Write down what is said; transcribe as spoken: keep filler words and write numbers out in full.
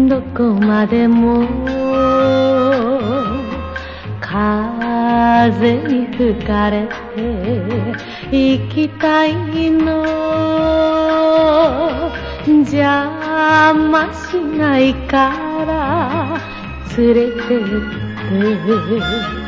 どこまでも風に吹かれて行きたいの、邪魔しないから連れてって